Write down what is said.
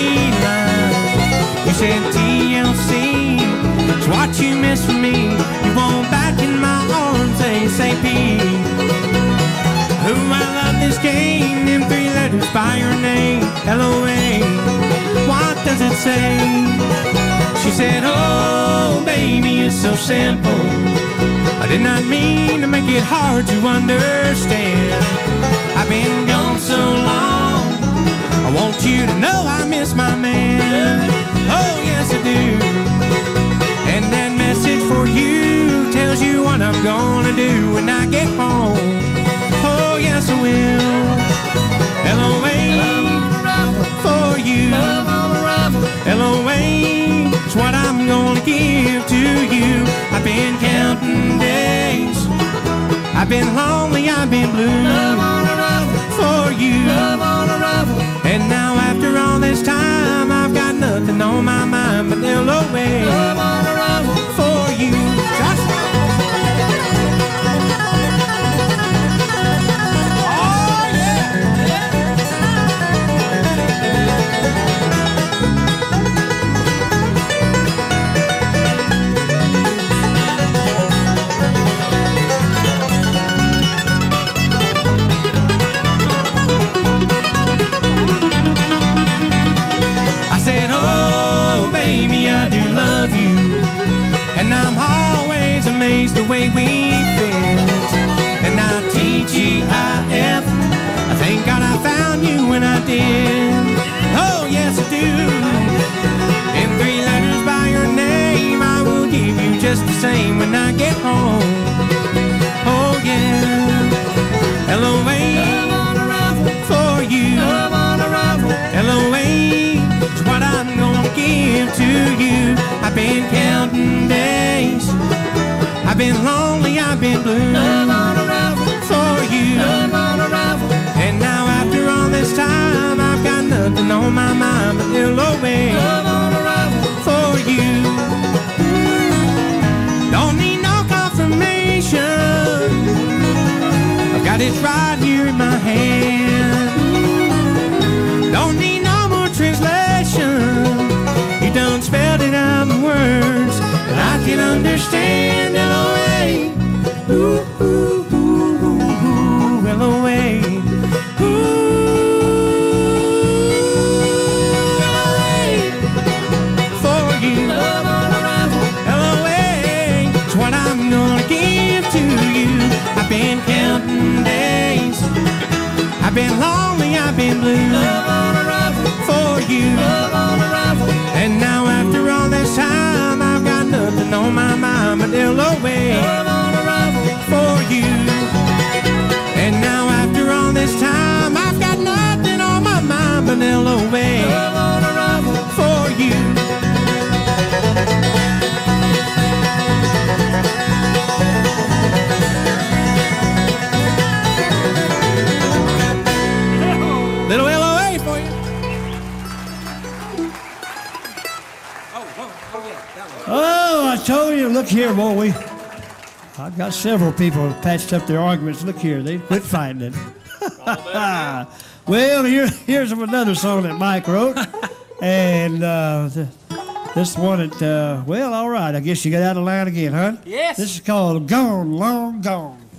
line. You said TLC is what you miss from me. You won't back in my arms ASAP. Who I love this game, them three letters by your name, LOA. What does it say? She said, oh baby, it's so simple. I did not mean to make it hard to understand. I've been gone so long, I want you to know I miss my man. Oh yes I do. And that message for you tells you what I'm gonna do when I get home. Oh yes I will. LOA for you. LOA is what I'm gonna give to you. I've been counting days, I've been lonely, I've been blue for you. And now after all this time, I've got nothing on my mind but LOA for you. The way we fit. And now TGIF, I thank God I found you when I did. Oh yes I do. In three letters by your name, I will give you just the same when I get home. Oh yeah. LOA for you. LOA is what I'm gonna give to you. I've been counting days, I've been lonely, I've been blue for you. And now after all this time, I've got nothing on my mind but LOA for you. Don't need no confirmation, I've got it right here in my hand. Don't need no more translation, you done spelled it out in words that I can understand. LOA, ooh, ooh, ooh, ooh, ooh, LOA, ooh, LOA, for you. LOA is what I'm gonna give to you. I've been counting days, I've been lonely, I've been blue for you. And now after all this time, I've got nothing on my mind but LOA for you. And now after all this time, I've got nothing on my mind but LOA for you. Little LOA for you. Oh, I told you, look here, boy. I've got several people who patched up their arguments. Look here, they quit fighting it. Well, here's another song that Mike wrote. And this one, well, all right. I guess you got out of line again, huh? Yes. This is called Gone, Long Gone.